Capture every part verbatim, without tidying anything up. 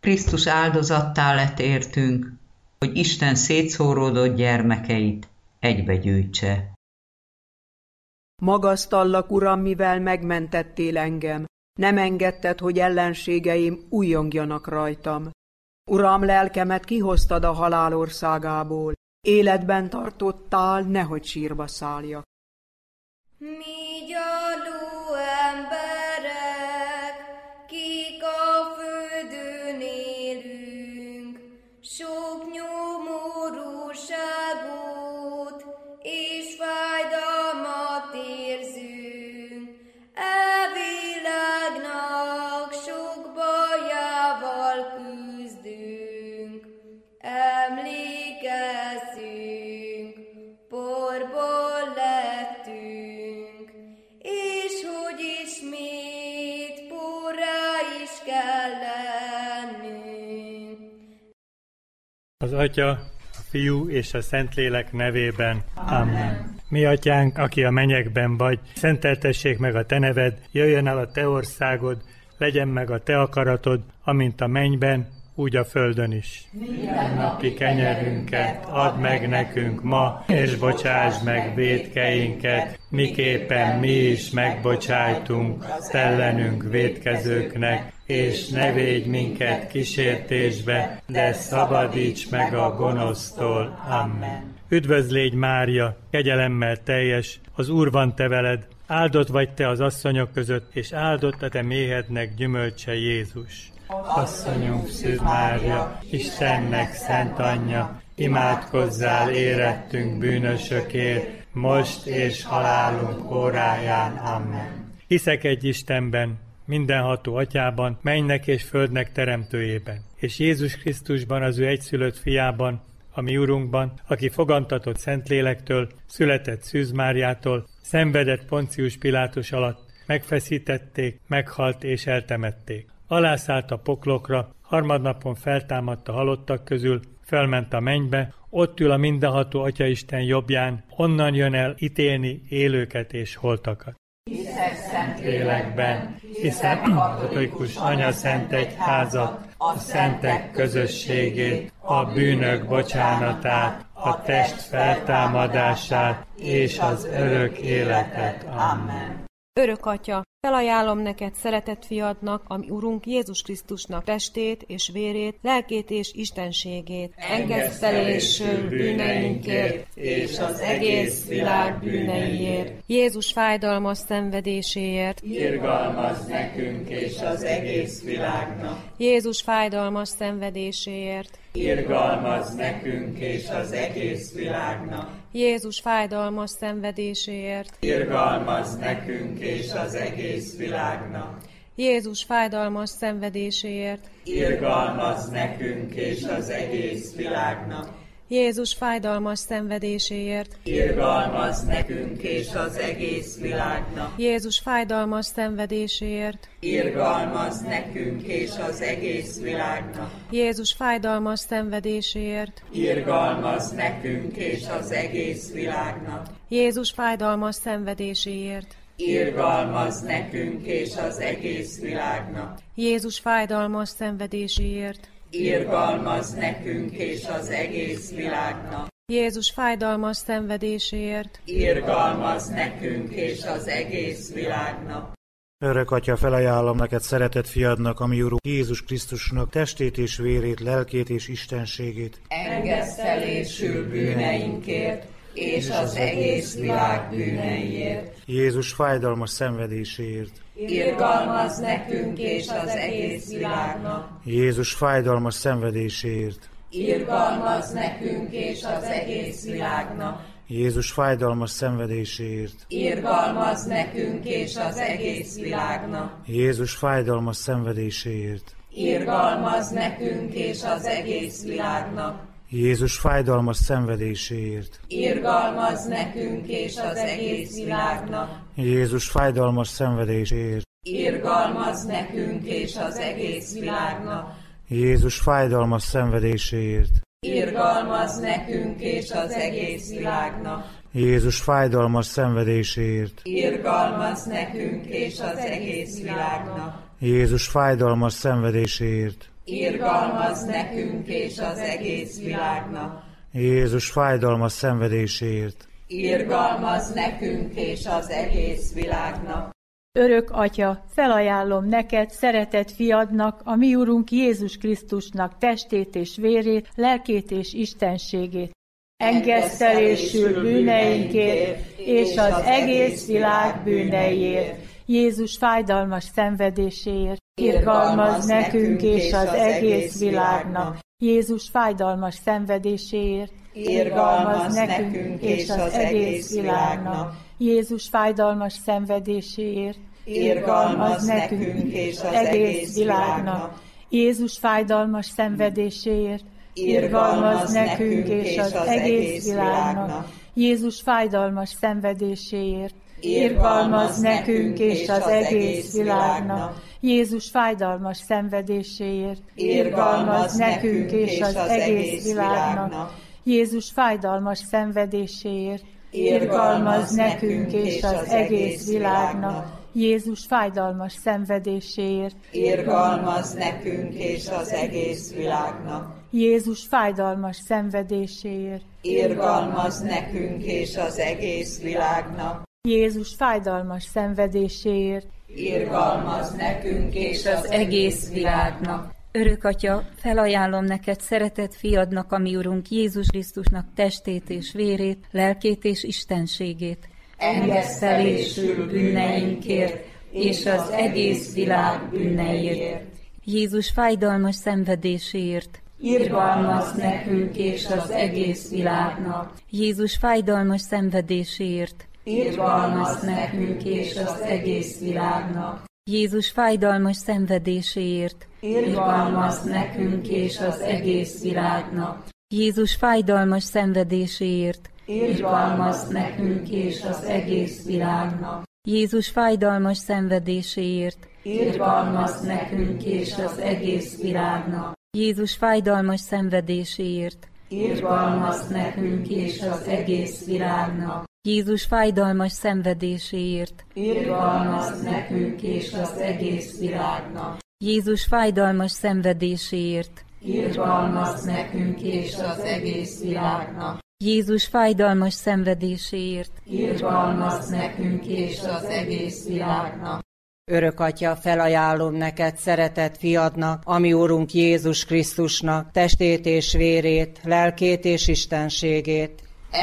Krisztus áldozattá lett értünk, hogy Isten szétszóródott gyermekeit egybegyűjtse. Magasztallak, Uram, mivel megmentettél engem, nem engedted, hogy ellenségeim újjongjanak rajtam. Uram, lelkemet kihoztad a halál országából, életben tartottál, nehogy sírba szálljak. Mi gyarló emberek, kik a földön élünk, sok nyomorúságot és fájdalmat érzünk, e világnak sok bajával küzdünk, emlékezzünk, porból lettünk, és hogy ismét porrá is kell lennünk. Az Atya, a Fiú és a Szentlélek nevében. Amen. Mi Atyánk, aki a mennyekben vagy, szenteltessék meg a Te neved, jöjjön el a Te országod, legyen meg a Te akaratod, amint a mennyben, úgy a földön is. Minden napi kenyerünket add meg nekünk ma, és bocsáss meg vétkeinket, miképpen mi is megbocsájtunk ellenünk vétkezőknek, és ne védj minket kísértésbe, de szabadíts meg a gonosztól. Amen. Üdvözlégy Mária, kegyelemmel teljes, az Úr van te veled, áldott vagy te az asszonyok között, és áldott a te méhednek gyümölcse Jézus. Asszonyunk, Szűz Mária, Istennek szent anyja, imádkozzál érettünk bűnösökért, most és halálunk óráján. Amen. Hiszek egy Istenben, mindenható Atyában, mennynek és földnek teremtőjében, és Jézus Krisztusban, az ő egyszülött fiában, a mi Urunkban, aki fogantatott Szentlélektől, született Szűz Máriától, szenvedett Poncius Pilátus alatt, megfeszítették, meghalt és eltemették. Alászállt a poklokra, harmadnapon feltámadt a halottak közül, felment a mennybe, ott ül a mindenható Atyaisten jobbján, onnan jön el ítélni élőket és holtakat. Hiszek Szentlélekben, hiszem a katolikus anyaszent egyházat, a szentek közösségét, a bűnök bocsánatát, a test feltámadását és az örök életet. Amen. Örök Atya, felajánlom neked szeretett fiadnak, ami Urunk Jézus Krisztusnak testét és vérét, lelkét és istenségét, engesztelésül bűneinkért és az egész világ bűneiért, Jézus fájdalmas szenvedéséért, irgalmazz nekünk és az egész világnak, Jézus fájdalmas szenvedéséért, irgalmazz nekünk és az egész világnak, Jézus fájdalmas szenvedéséért, irgalmazz nekünk és az egész világnak, Jézus fájdalmas szenvedéséért, irgalmazz nekünk és az egész világnak, Jézus fájdalmas szenvedéséért, irgalmazz nekünk és az egész világnak, Jézus fájdalmas szenvedéséért, irgalmazz nekünk és az egész világnak, Jézus fájdalmas szenvedéséért, irgalmazz nekünk és az egész világnak, Jézus fájdalmas szenvedéséért, irgalmazz nekünk és az egész világnak, Jézus fájdalmas szenvedéséért, irgalmazz nekünk és az egész világnak, Jézus fájdalmas szenvedéséért, irgalmazz nekünk és az egész világnak. Örök Atya, felajánlom neked szeretett fiadnak, ami Urunk Jézus Krisztusnak testét és vérét, lelkét és istenségét, engesztelésül bűneinkért és az egész világ bűneiért, Jézus fájdalmas szenvedéséért, irgalmazz nekünk és az egész világnak, Jézus fájdalmas szenvedéséért, irgalmazz nekünk és az egész világnak, Jézus fájdalmas szenvedéséért, irgalmazz nekünk és az egész világnak, Jézus fájdalmas szenvedéséért, irgalmazz nekünk és az egész világnak, Jézus fájdalmas szenvedéséért, irgalmazz nekünk és az egész világnak, Jézus fájdalmas szenvedéséért, irgalmazz nekünk és az egész világnak, Jézus fájdalmas szenvedéséért, irgalmazz nekünk és az egész világnak, Jézus fájdalmas szenvedéséért, irgalmazz nekünk és az egész világnak, Jézus fájdalmas szenvedéséért, irgalmazz nekünk és az egész világnak. Jézus fájdalmas szenvedéséért, Irgalmazz nekünk és az egész világnak. Örök Atya, felajánlom neked, szeretett fiadnak, a mi Urunk Jézus Krisztusnak testét és vérét, lelkét és istenségét, engesztelésül bűneinkért és az egész világ bűneiért, Jézus fájdalmas szenvedéséért, irgalmazz nekünk és az egész világnak, Jézus fájdalmas szenvedéséért, irgalmazz nekünk és az egész világnak, Jézus fájdalmas szenvedéséért, irgalmazz nekünk és az egész világnak, Jézus fájdalmas szenvedéséért, irgalmazz nekünk és az egész világnak, Jézus fájdalmas szenvedéséért, irgalmazz nekünk és az egész világnak, Jézus fájdalmas szenvedéséért, irgalmazz nekünk és az egész világnak, Jézus fájdalmas szenvedéséért, irgalmazz nekünk és az egész világnak, Jézus fájdalmas szenvedéséért, irgalmazz nekünk és az egész világnak, Jézus fájdalmas szenvedéséért, irgalmazz nekünk és az egész világnak, Jézus fájdalmas szenvedéséért, irgalmazz nekünk és az egész világnak. Örök Atya, felajánlom neked szeretett fiadnak, a mi Urunk Jézus Krisztusnak testét és vérét, lelkét és istenségét, engesztelésül bűneinkért és az egész világ bűneiért. Jézus fájdalmas szenvedéséért, irgalmazz nekünk és az egész világnak, Jézus fájdalmas szenvedéséért, irgalmazz nekünk és az egész világnak, Jézus fájdalmas szenvedéséért, irgalmazz nekünk és az egész világnak, Jézus fájdalmas szenvedéséért, irgalmazz nekünk és az egész világnak, Jézus fájdalmas szenvedéséért, irgalmazz nekünk és az egész világnak, Jézus fájdalmas szenvedéséért, irgalmazz nekünk és az egész világnak, Jézus fájdalmas szenvedéséért, irgalmazz nekünk és az egész világnak, Jézus fájdalmas szenvedéséért, irgalmazz nekünk és az egész világnak, Jézus fájdalmas szenvedéséért, irgalmazz nekünk és az egész világnak. Örök Atya, felajánlom neked, szeretett fiadnak, a mi Urunk Jézus Krisztusnak testét és vérét, lelkét és istenségét,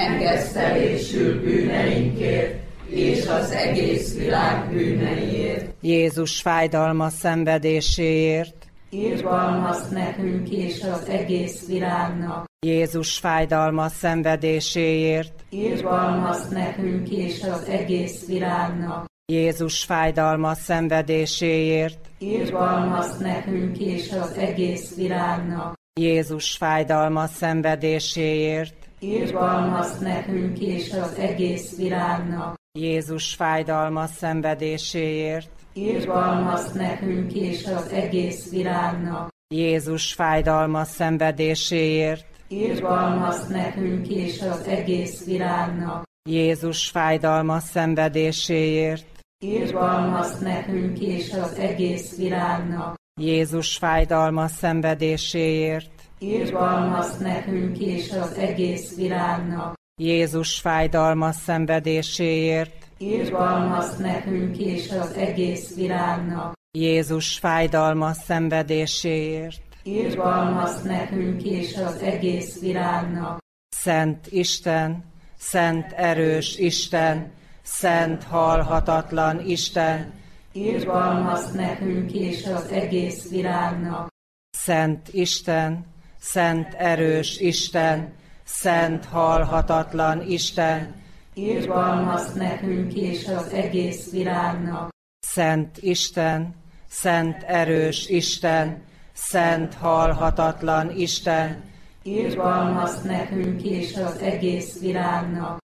engesztelésül bűneinkért és az egész világ bűneiért, Jézus fájdalmas szenvedéséért, irgalmazz nekünk és az egész világnak, Jézus fájdalmas szenvedéséért, irgalmazz nekünk és az egész világnak, Jézus fájdalmas szenvedéséért, irgalmazz nekünk és az egész világnak, Jézus fájdalmas szenvedéséért, irgalmazz nekünk és az egész világnak, Jézus fájdalmas szenvedéséért, irgalmazz nekünk és az egész világnak, Jézus fájdalmas szenvedéséért, irgalmazz nekünk és az egész világnak, Jézus fájdalmas szenvedéséért, irgalmazz nekünk és az egész világnak, Jézus fájdalmas szenvedéséért, irgalmazz nekünk és az egész világnak, Jézus fájdalmas szenvedéséért, irgalmazz nekünk és az egész világnak, Jézus fájdalmas szenvedéséért, irgalmazz nekünk és az egész világnak, Szent Isten, szent erős Isten, szent halhatatlan Isten, irgalmazz nekünk és az egész világnak, Szent Isten, szent erős Isten, szent halhatatlan Isten, irgalmazz nekünk és az egész világnak, Szent Isten, szent erős Isten, szent halhatatlan Isten, irgalmazz nekünk és az egész világnak.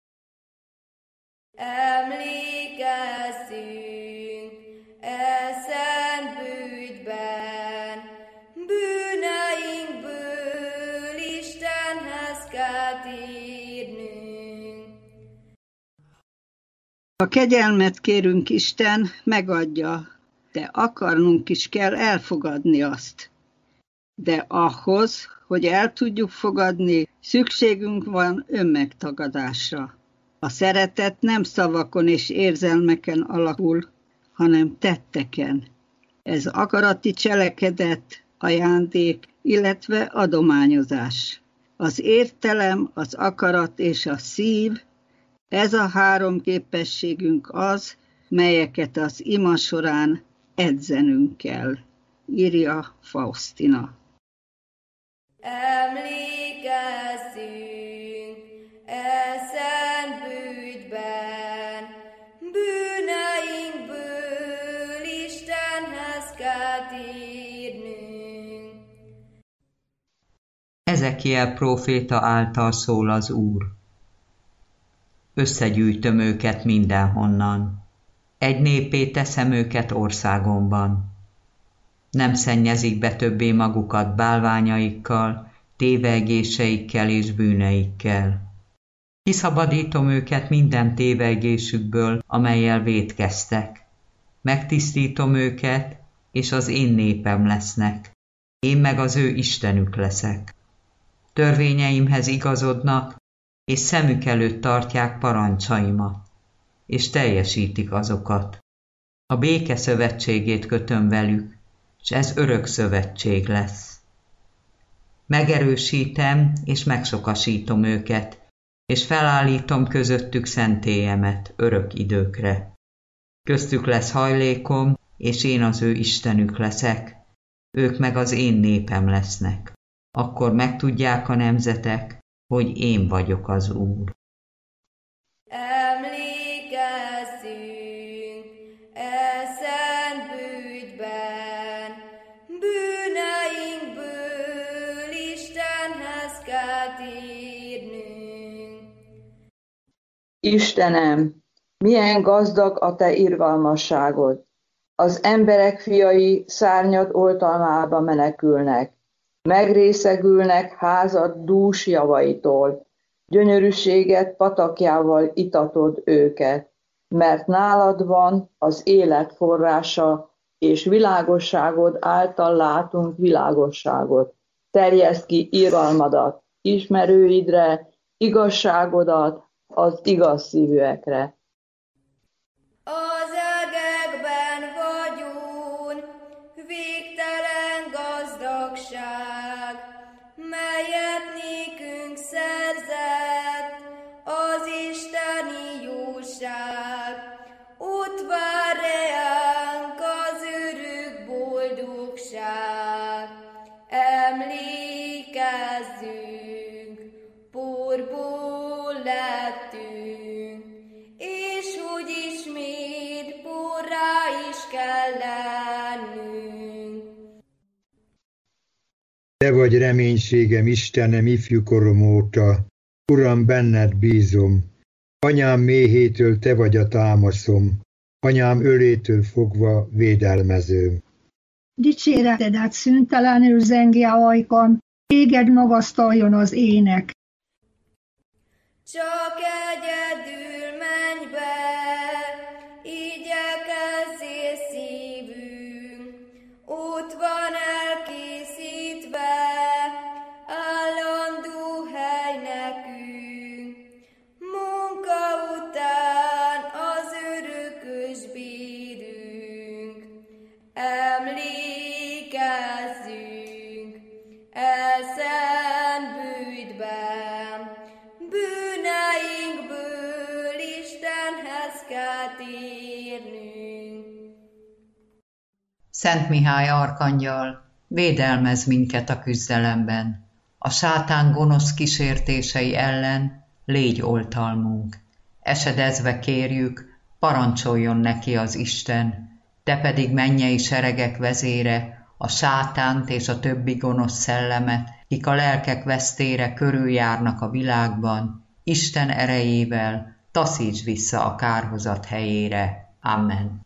Emlékezzünk e szent bűjtben, bűneinkből Istenhez kell térnünk. A kegyelmet kérünk, Isten megadja, de akarnunk is kell elfogadni azt. De ahhoz, hogy el tudjuk fogadni, szükségünk van önmegtagadásra. A szeretet nem szavakon és érzelmeken alakul, hanem tetteken. Ez akarati cselekedet, ajándék, illetve adományozás. Az értelem, az akarat és a szív, ez a három képességünk az, melyeket az ima során edzenünk kell, írja Faustina. Emlékezzünk e szent bűjtben, bűneinkből Istenhez kell térnünk. Ezekiel próféta által szól az Úr. Összegyűjtöm őket mindenhonnan. Egy néppé teszem őket országomban. Nem szennyezik be többé magukat bálványaikkal, tévegéseikkel és bűneikkel. Kiszabadítom őket minden tévegésükből, amellyel vétkeztek. Megtisztítom őket, és az én népem lesznek. Én meg az ő Istenük leszek. Törvényeimhez igazodnak, és szemük előtt tartják parancsaimat, és teljesítik azokat. A béke szövetségét kötöm velük, s ez örök szövetség lesz. Megerősítem és megsokasítom őket, és felállítom közöttük szentélyemet örök időkre. Köztük lesz hajlékom, és én az ő Istenük leszek, ők meg az én népem lesznek. Akkor megtudják a nemzetek, hogy én vagyok az Úr. Emlékezzünk e szent bűjtben, bűneinkből Istenhez kell térnünk. Istenem, milyen gazdag a te irgalmasságod! Az emberek fiai szárnyad oltalmába menekülnek, megrészegülnek házad dús javaitól, gyönyörűséget patakjával itatod őket, mert nálad van az élet forrása, és világosságod által látunk világosságot. Terjeszd ki irgalmadat ismerőidre, igazságodat az igaz szívűekre. Az egekben vagyunk, végtelen gazdagság, melyet nékünk szerzett az isteni jóság. Ott vár reánk az örök boldogság. Emlékezzünk, porból lettünk, és hogy ismét porrá is kell lennünk. Te vagy reménységem, Istenem, ifjúkorom óta, Uram, benned bízom. Anyám méhétől te vagy a támaszom, anyám ölétől fogva védelmezőm. Dicséretedet szüntelenül zengje ajkam, téged magasztaljon az ének. Csak egyedül menj be, igyekezzél szívünk, ott van elkészítve állandó hely nekünk. Munka után az örökös bérünk, emlékezzünk e szent bűjtben, bűneinkből Istenhez kell térnünk. Szent Mihály arkangyal, védelmezz minket a küzdelemben. A sátán gonosz kísértései ellen légy oltalmunk. Esedezve kérjük, parancsoljon neki az Isten, te pedig mennyei seregek vezére, a sátánt és a többi gonosz szellemet, kik a lelkek vesztére körüljárnak a világban, Isten erejével taszíts vissza a kárhozat helyére. Amen.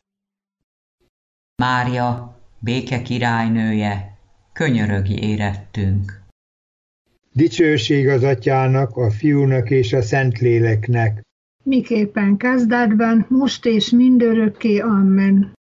Mária, béke királynője, könyörögj érettünk. Dicsőség az Atyának, a Fiúnak és a Szentléleknek. Miképpen kezdetben, most és mindörökké. Amen.